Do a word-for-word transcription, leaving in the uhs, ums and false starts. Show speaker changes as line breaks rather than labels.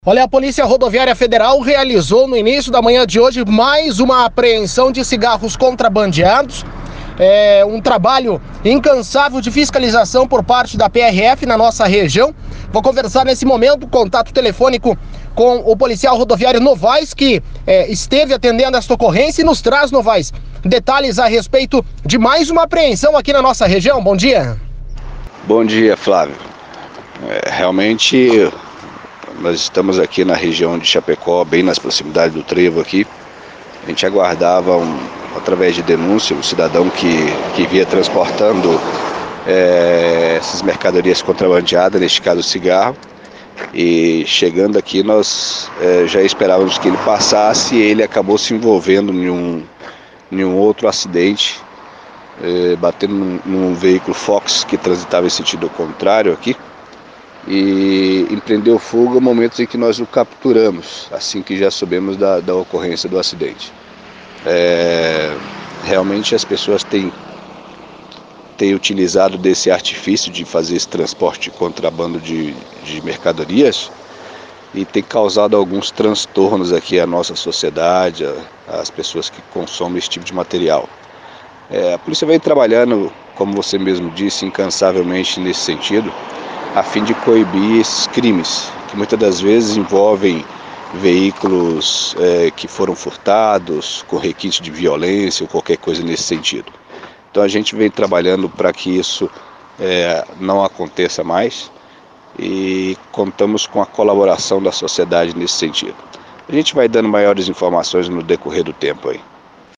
Olha, a Polícia Rodoviária Federal realizou no início da manhã de hoje mais uma apreensão de cigarros contrabandeados. É um trabalho incansável de fiscalização por parte da P R F na nossa região. Vou conversar nesse momento, contato telefônico com o policial rodoviário Novaes, que é, esteve atendendo esta ocorrência e nos traz, Novaes, detalhes a respeito de mais uma apreensão aqui na nossa região. Bom dia.
Bom dia, Flávio. É, realmente... Nós estamos aqui na região de Chapecó, bem nas proximidades do trevo aqui. A gente aguardava, um, através de denúncia, um cidadão que, que via transportando é, essas mercadorias contrabandeadas, neste caso cigarro. E chegando aqui nós é, já esperávamos que ele passasse e ele acabou se envolvendo em um, em um outro acidente, é, batendo num, num veículo Fox que transitava em sentido contrário aqui. E empreendeu fuga momentos em que nós o capturamos, assim que já soubemos da, da ocorrência do acidente. É, realmente as pessoas têm, têm utilizado desse artifício de fazer esse transporte de contrabando de, de mercadorias e tem causado alguns transtornos aqui à nossa sociedade, às pessoas que consomem esse tipo de material. É, a polícia vem trabalhando, como você mesmo disse, incansavelmente nesse sentido, a fim de coibir esses crimes, que muitas das vezes envolvem veículos é, que foram furtados, com requinte de violência ou qualquer coisa nesse sentido. Então a gente vem trabalhando para que isso é, não aconteça mais e contamos com a colaboração da sociedade nesse sentido. A gente vai dando maiores informações no decorrer do tempo aí.